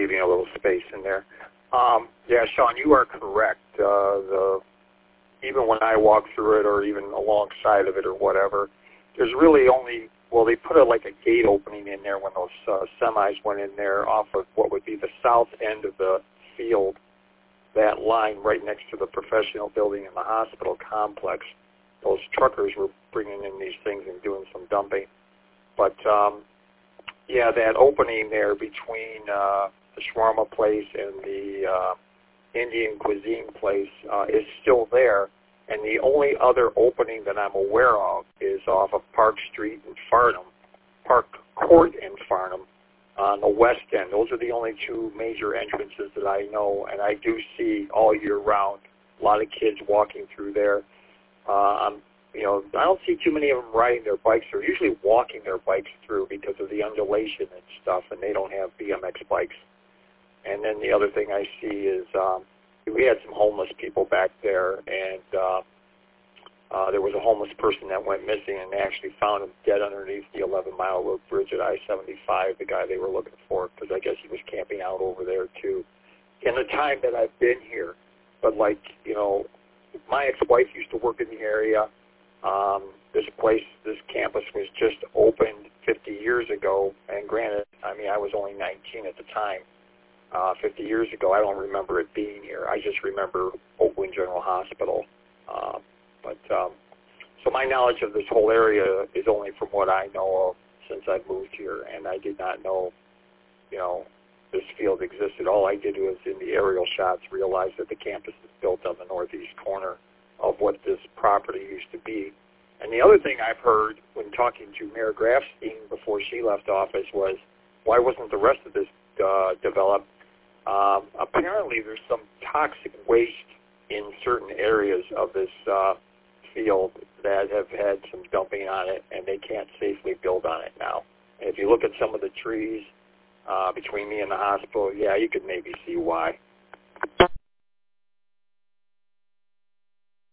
leaving a little space in there. Yeah, Sean, you are correct. Even when I walk through it or even alongside of it or whatever, there's really only, well, they put like a gate opening in there when those semis went in there off of what would be the south end of the field, that line right next to the professional building and the hospital complex. Those truckers were bringing in these things and doing some dumping. But, yeah, that opening there between the shawarma place and the Indian cuisine place is still there, and the only other opening that I'm aware of is off of Park Street in Farnham, Park Court in Farnham, on the west end. Those are the only two major entrances that I know, and I do see all year round a lot of kids walking through there. You know, I don't see too many of them riding their bikes. They're usually walking their bikes through because of the undulation and stuff, and they don't have BMX bikes. And then the other thing I see is we had some homeless people back there, and there was a homeless person that went missing, and they actually found him dead underneath the 11-mile road bridge at I-75, the guy they were looking for, because I guess he was camping out over there too. In the time that I've been here, but like, you know, my ex-wife used to work in the area. This campus was just opened 50 years ago, and granted, I mean, I was only 19 at the time. 50 years ago, I don't remember it being here. I just remember Oakland General Hospital. So my knowledge of this whole area is only from what I know of since I've moved here, and I did not know, you know, this field existed. All I did was in the aerial shots realize that the campus is built on the northeast corner of what this property used to be. And the other thing I've heard when talking to Mayor Grafstein before she left office was, why wasn't the rest of this developed? Apparently there's some toxic waste in certain areas of this field that have had some dumping on it, and they can't safely build on it now. And if you look at some of the trees between me and the hospital, yeah, you could maybe see why.